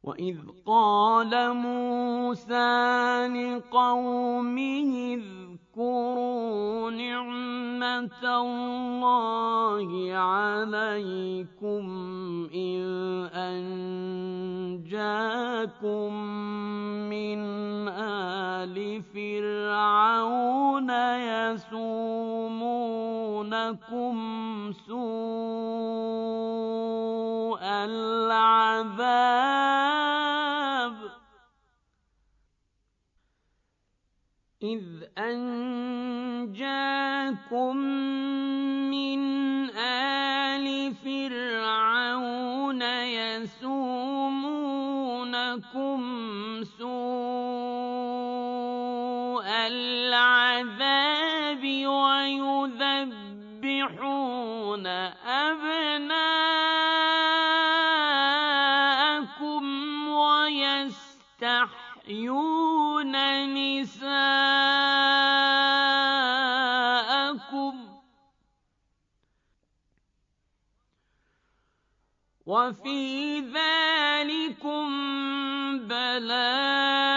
وَإِذْ قَالَ مُوسَىٰ لِقَوْمِهِ اذْكُرُوا نِعْمَةَ اللَّهِ عَلَيْكُمْ إِذْ أَنجَاكُم مِّنْ آلِ فِرْعَوْنَ يَسُومُونَكُمْ سُوءَ الْعَذَابِ وَيُذَبِّحُونَ أَبْنَاءَكُمْ وَيَسْتَحْيُونَ نِسَاءَكُمْ ۚ وَفِي ذَٰلِكُم بَلَاءٌ